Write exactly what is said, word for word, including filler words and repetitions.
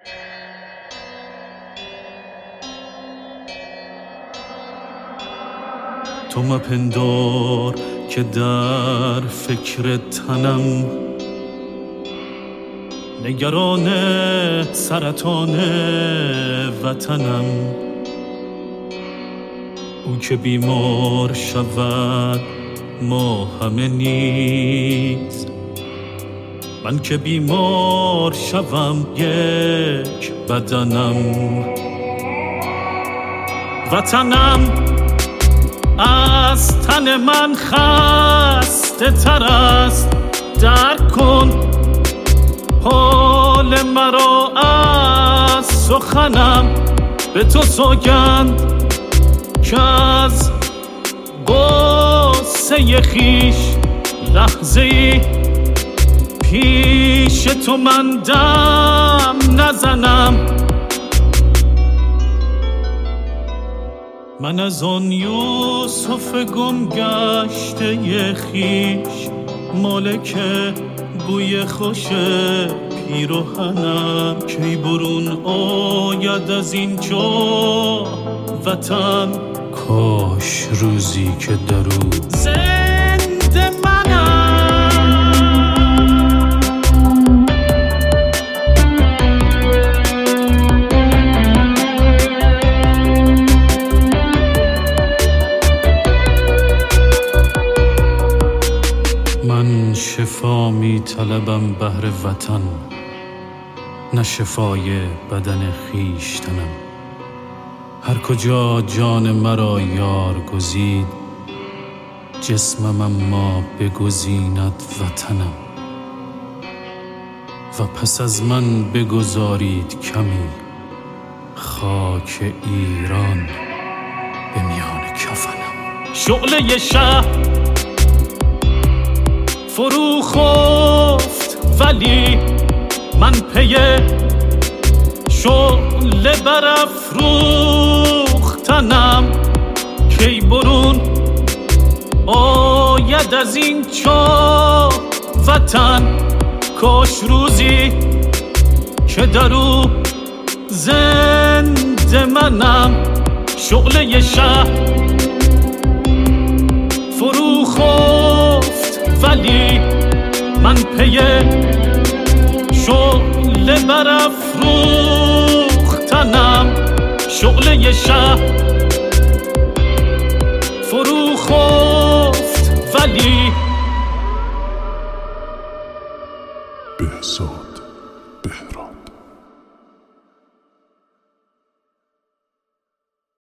تو مپندار که در فکر تنم، نگران سرطان وطنم. او که بیمار شود ما همه نیز، من که بیمار شوم یک بدنم. وطنم از تن من خسته تر است، درک کن حال مرا از سخنم. به تو سوگند که از غصه خویش لحظه ای پیش تو من دم نزنم. من از آن یوسف گم گشته خویش، مالک بوی خوش پیراهنم. کی برون آید از این جا وطن، کاش روزی که درو زنده منم. من شفا می طلبم بهر وطن، نه شفای بدن خویشتنم. هر کجا جان مرا یار گزید، جسمم اما بگزیند وطنم. و پس از من بگذارید کمی خاک ایران به میان کفنم. شعله شهر فرو خفت ولی من پی شعله برافروختنم. کی برون آید از این چاه وطن، کاش روزی که درو زنده منم. شعله شهر فرو خفت ولی من پی شعله برافروختنم. شعله شهر فرو خفت ولی بهزاد بهراد.